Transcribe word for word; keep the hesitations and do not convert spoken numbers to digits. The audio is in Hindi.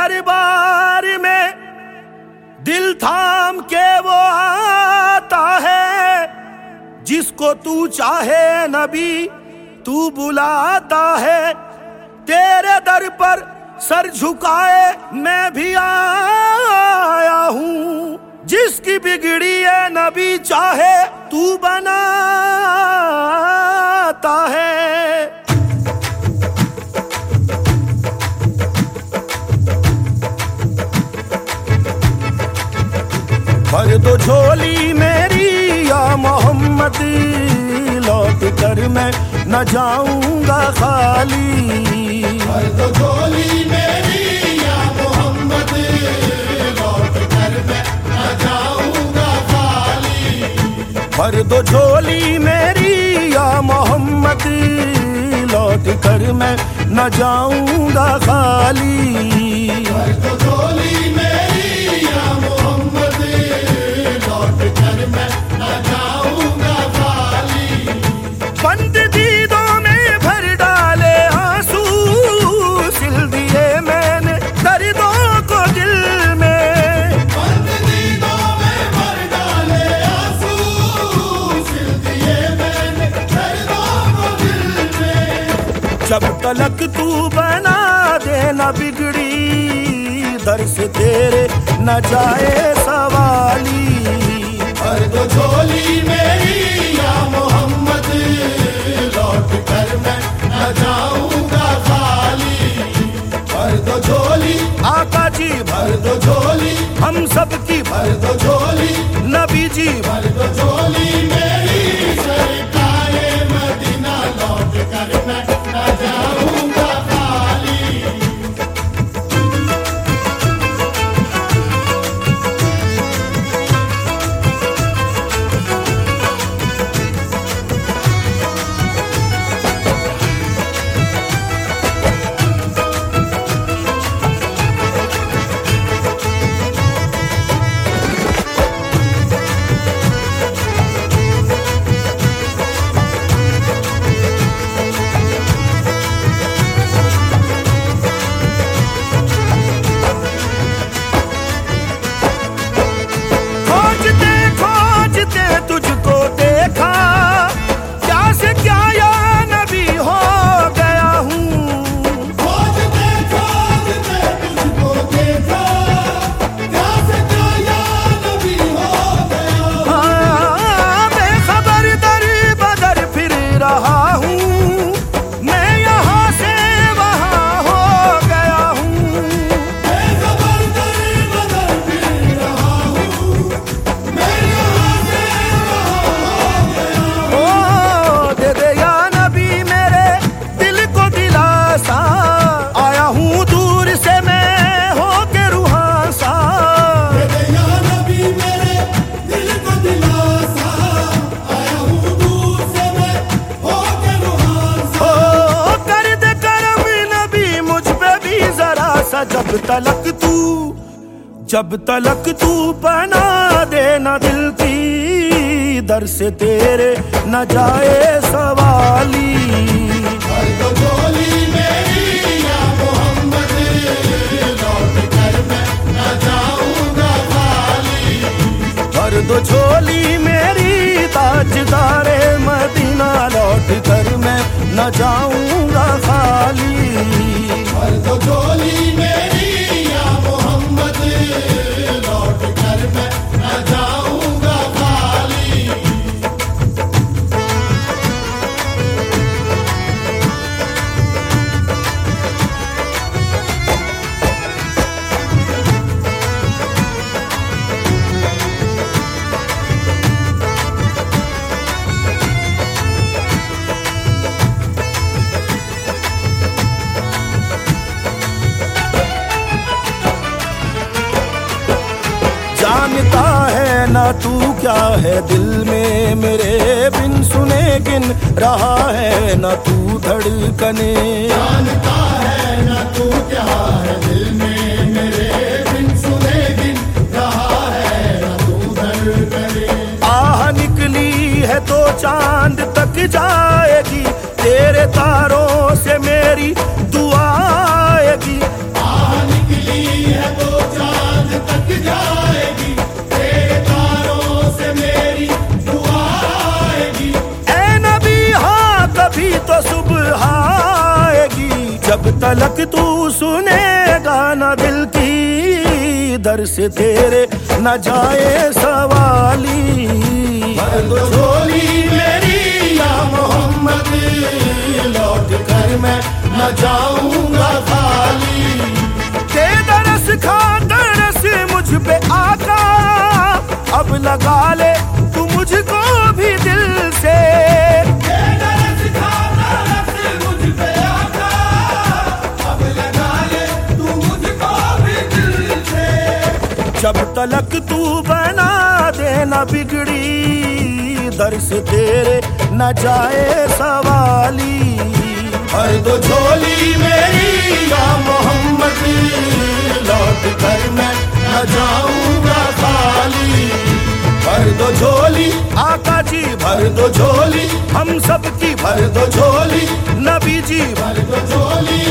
दरबार में दिल थाम के वो आता है, जिसको तू चाहे नबी तू बुलाता है। तेरे दर पर सर झुकाए मैं भी आया हूँ, जिसकी बिगड़ी है नबी चाहे तू बनाता है। भर दो झोली मेरी या मोहम्मद, लौट कर मैं न जाऊंगा खाली। भर दो झोली मेरी या मोहम्मद, लौट कर मैं न जाऊंगा खाली। भर दो झोली मेरी या मोहम्मद, लौट कर मैं न जाऊंगा खाली। भर दो झोली मेरी या मोहम्मद, लौट कर मैं न जाऊंगा खाली। बंद दीदों में भर डाले आंसू, सिल दिए मैंने दर्दों को दिल में। बंद दीदों में भर डाले आंसू, सिल दिए मैंने दर्दों को दिल में। जब तलक तू बना देना बिगड़ी, दर से तेरे न जाए सवाली। भर दो झोली मेरी या मोहम्मद, लौट कर मैं न जाऊंगा खाली। भर दो झोली आका जी, भर दो झोली हम सब की भर दो झोली नबी जी। भर दो झोली मेरी सरकारे मदीना, लौट कर मैं न जाऊंगा खाली। खोजते खोजते तुझको देखा, क्या से क्या या नबी हो गया हूँ। खोजते खोजते तुझको देखा, क्या से क्या या नबी हो गया। हाँ, बेखबर दर बदर फिर रहा हूँ, मैं यहाँ से वहाँ हो गया हूँ। बेखबर दर बदर फिर रहा हूँ, मैं यहाँ से वहाँ हो गया। ओ दे दे या नबी मेरे दिल को दिलासा, आया हूँ दूर से मैं हो के रूहासा। दे या नबी मेरे दिल को दिलासा, आया हूँ दूर से मैं होके रुहासा। ओ कर दे करम नबी मुझ पे भी जरा सा, जब तलक तू जब तलक तू बना देना दिल की, दर से तेरे न जाए सवाली। भर दो झोली मेरी या मोहम्मद, लौट कर मैं न जाऊंगा खाली। भर दो झोली मेरी ताजदारे मदीना, लौट कर मैं न जाऊंगा खाली। भर दो झोली मेरी या मोहम्मद, लौट कर मैं न जाऊंगा खाली। जानता है ना तू क्या है दिल में मेरे, बिन सुने गिन रहा है ना तू धड़कने। जानता है ना तू क्या है दिल में मेरे, बिन सुने गिन रहा है ना तू धड़कने। आह निकली है तो चांद तक जाएगी, तेरे तारों से मेरी दुआ आएगी। आह निकली जाएगी, तेरे तारों से मेरी दुआ आएगी। ऐ नबी हाँ कभी तो सुबह आएगी, जब तलक तू सुनेगा ना दिल की, दर से तेरे न जाए सवाली। भर दो झोली मेरी या मोहम्मद, लौट कर मैं न जाऊंगा खाली। के दरस खा तरस मुझ पे आका, अब लगा ले तू मुझको भी दिल से। के दरस खा तरस मुझ पे आका, अब लगा ले तू मुझको भी दिल से। जब तलक तू बना देना बिगड़ी, दर से तेरे न जाए सवाली। भर दो झोली मेरी या मोहम्मद, लौट कर मैं न जाऊंगा खाली। भर दो झोली आका जी भर दो झोली, हम सब की भर दो झोली नबी जी भर दो झोली।